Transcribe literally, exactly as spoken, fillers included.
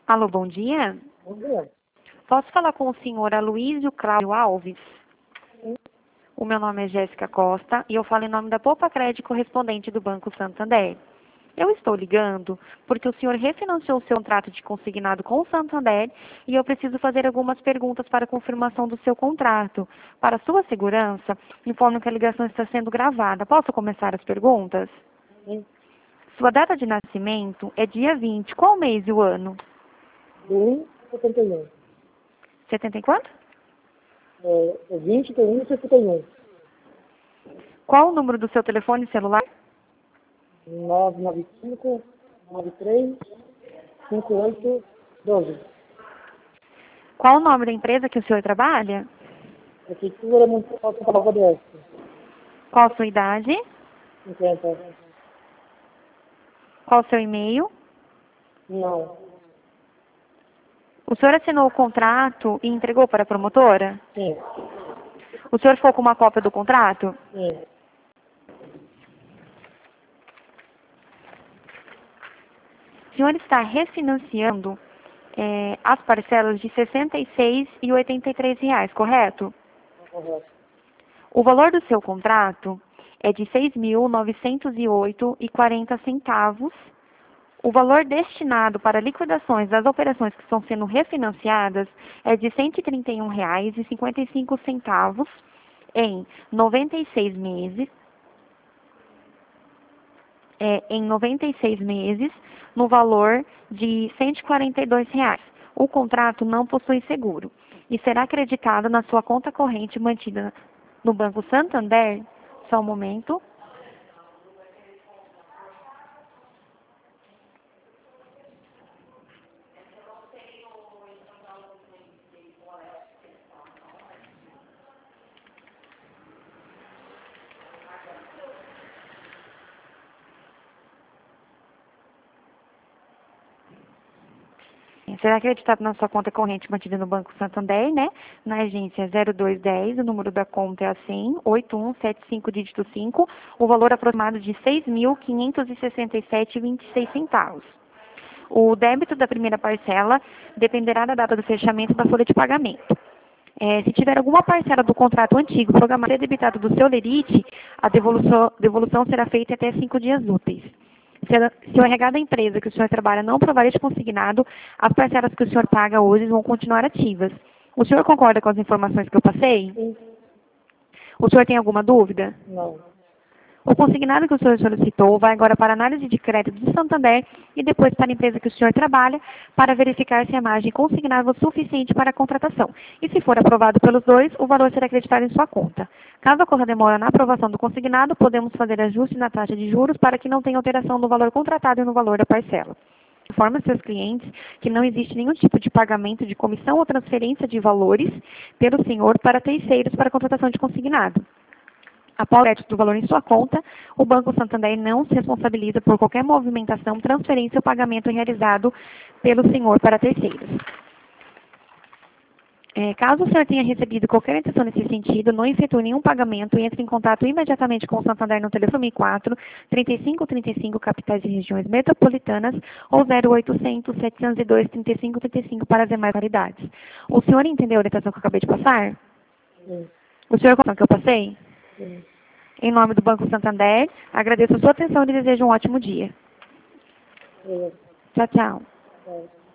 Alô, bom dia. Bom dia. Posso falar com o senhor Aloysio Cláudio Alves? Sim. O meu nome é Jéssica Costa e eu falo em nome da Poupa Crédito correspondente do Banco Santander. Eu estou ligando porque o senhor refinanciou o seu contrato de consignado com o Santander e eu preciso fazer algumas perguntas para confirmação do seu contrato. Para sua segurança, informo que a ligação está sendo gravada. Posso começar as perguntas? Sim. Sua data de nascimento é dia vinte. Qual mês e o ano? Do um setenta e um. setenta e quanto? É, é vinte do um setenta e um. Qual o número do seu telefone celular? nove nove cinco, nove três, cinco oito, doze. Qual o nome da empresa que o senhor trabalha? Prefeitura Municipal de São Paulo D S. Qual a sua idade? cinquenta. Qual o seu e-mail? Não. O senhor assinou o contrato e entregou para a promotora? Sim. O senhor ficou com uma cópia do contrato? Sim. O senhor está refinanciando é, as parcelas de sessenta e seis reais e oitenta e três reais, correto? Correto. O valor do seu contrato é de seis mil novecentos e oito reais e quarenta centavos. O valor destinado para liquidações das operações que estão sendo refinanciadas é de cento e trinta e um reais e cinquenta e cinco centavos em noventa e seis meses, é, em noventa e seis meses, no valor de cento e quarenta e dois reais. O contrato não possui seguro e será acreditado na sua conta corrente mantida no Banco Santander. Só um momento. Será acreditado na sua conta corrente mantida no Banco Santander, né? Na agência zero dois dez, o número da conta é assim, oito um sete cinco, dígito cinco, o valor aproximado de seis mil quinhentos e sessenta e sete reais e vinte e seis centavos. O débito da primeira parcela dependerá da data do fechamento da folha de pagamento. É, se tiver alguma parcela do contrato antigo programada e debitado do seu lerite, a devolução, devolução será feita até cinco dias úteis. Se, a, se o R H da empresa que o senhor trabalha não provar este consignado, as parcelas que o senhor paga hoje vão continuar ativas. O senhor concorda com as informações que eu passei? Sim. O senhor tem alguma dúvida? Não. O consignado que o senhor solicitou vai agora para a análise de crédito do Santander e depois para a empresa que o senhor trabalha para verificar se a margem consignável é suficiente para a contratação. E se for aprovado pelos dois, o valor será acreditado em sua conta. Caso ocorra demora na aprovação do consignado, podemos fazer ajuste na taxa de juros para que não tenha alteração no valor contratado e no valor da parcela. Informe seus clientes que não existe nenhum tipo de pagamento de comissão ou transferência de valores pelo senhor para terceiros para a contratação de consignado. Após o crédito do valor em sua conta, o Banco Santander não se responsabiliza por qualquer movimentação, transferência ou pagamento realizado pelo senhor para terceiros. É, caso o senhor tenha recebido qualquer intenção nesse sentido, não efetue nenhum pagamento e entre em contato imediatamente com o Santander no telefone quatro, trinta e cinco, trinta e cinco, capitais e regiões metropolitanas, ou zero oitocentos, setecentos e dois, trinta e cinco, trinta e cinco para as demais variedades. O senhor entendeu a orientação que eu acabei de passar? Sim. O senhor entendeu que eu passei? Sim. Em nome do Banco Santander, agradeço a sua atenção e desejo um ótimo dia. É. Tchau, tchau. É.